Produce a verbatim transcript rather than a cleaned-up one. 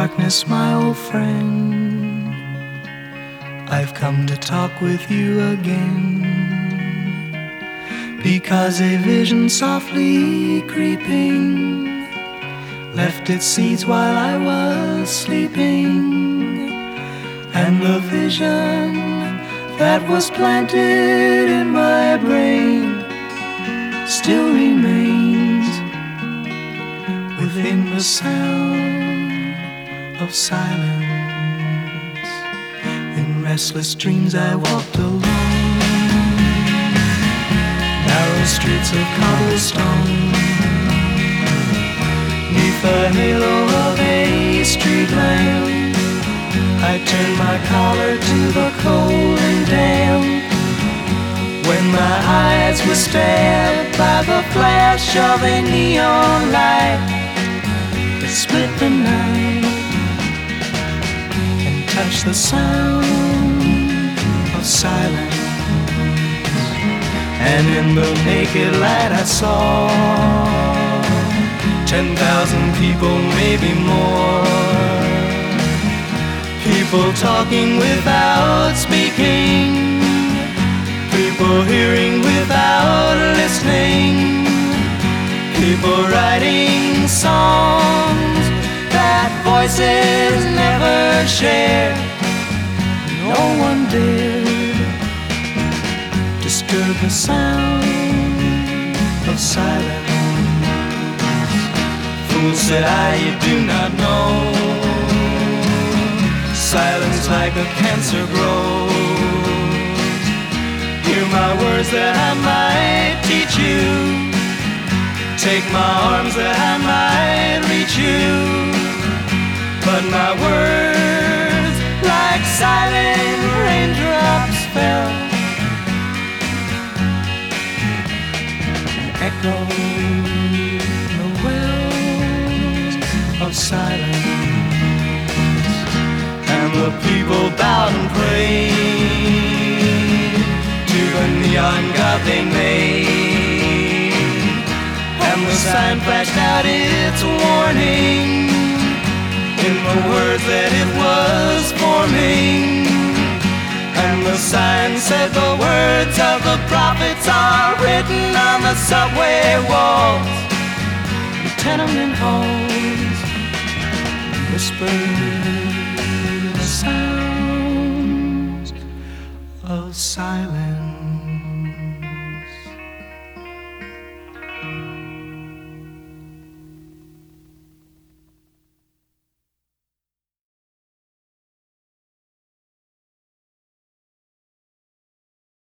darkness, my old friend, I've come to talk with you again, because a vision softly creeping left its seeds while I was sleeping, and the vision that was planted in my brain still remains within the sound of silence. In restless dreams I walked alone, narrow streets of cobblestone, neath the halo of a street lamp. I turned my collar to the cold and damp, when my eyes were stabbed by the flash of a neon light that split the night and touched the sound of silence. And in the naked light I saw ten thousand people, maybe more, people talking without speaking, people hearing without listening, people writing songs that voices never share. No one dared disturb the sound of silence. Fool, said I, you do not know, silence like a cancer grows. Hear my words that I might teach you, take my arms that I might reach you, but my words like silent raindrops fell and echoed the wells of silence. And the people bowed and prayed to the neon god they made, and the sign flashed out its warning in the words that it was forming. And the sign said the words of the prophets are written on the subway walls, the tenement halls, whispered sounds of silence.